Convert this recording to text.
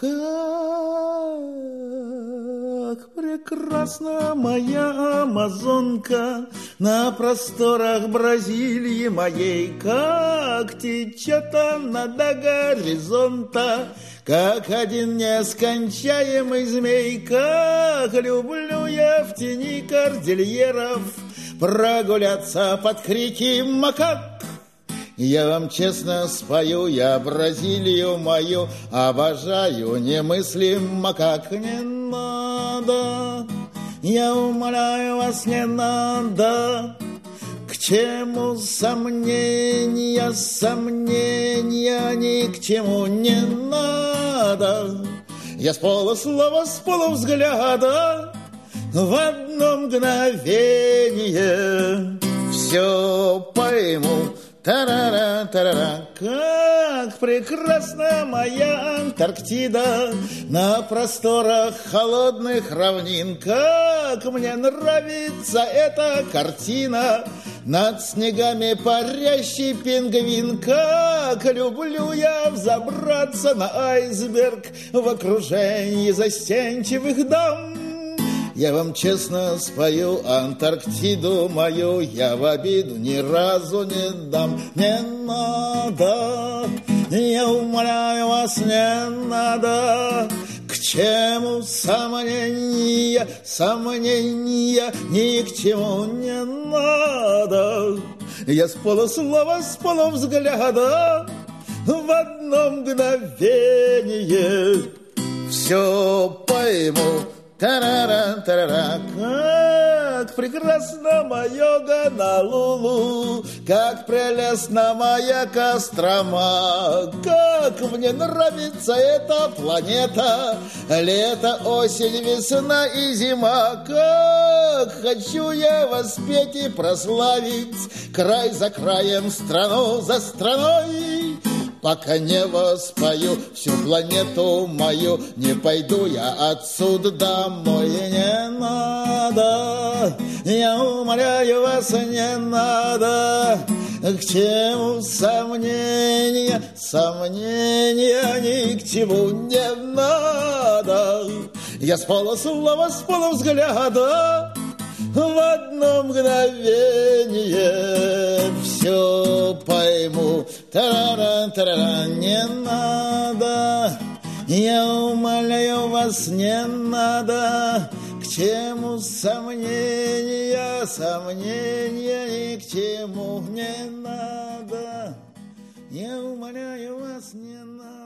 Как прекрасна моя амазонка на просторах Бразилии моей, как течет она до горизонта, как один нескончаемый змей, как люблю я в тени кордильеров прогуляться под крики макак. Я вам честно спою, я Бразилию мою обожаю немыслимо, как не надо. Я умоляю вас, не надо. К чему сомнения, сомнения ни к чему не надо. Я с полуслова, с полувзгляда в одно мгновение все пойму. Тарара, тарара. Как прекрасна моя Антарктида на просторах холодных равнин. Как мне нравится эта картина, над снегами парящий пингвин. Как люблю я взобраться на айсберг в окружении застенчивых дам. Я вам честно спою Антарктиду мою, я в обиду ни разу не дам. Не надо, я умоляю вас, не надо. К чему сомнения, сомнения ни к чему не надо. Я с полуслова, с полувзгляда в одно мгновение все пойму. Тарара, тарара. Как прекрасна моя Гонолулу, как прелестна моя Кострома. Как мне нравится эта планета, лето, осень, весна и зима. Как хочу я воспеть и прославить край за краем, страну за страной. Пока не воспою всю планету мою, не пойду я отсюда домой. Не надо, я умоляю вас, не надо. К чему сомнения, сомнения ни к чему не надо. Я с полуслова, с полувзгляда в одно мгновение все пойму. Тарара, тарара. Не надо, я умоляю вас, не надо. К чему сомнения, сомнения ни к чему не надо. Я умоляю вас, не надо.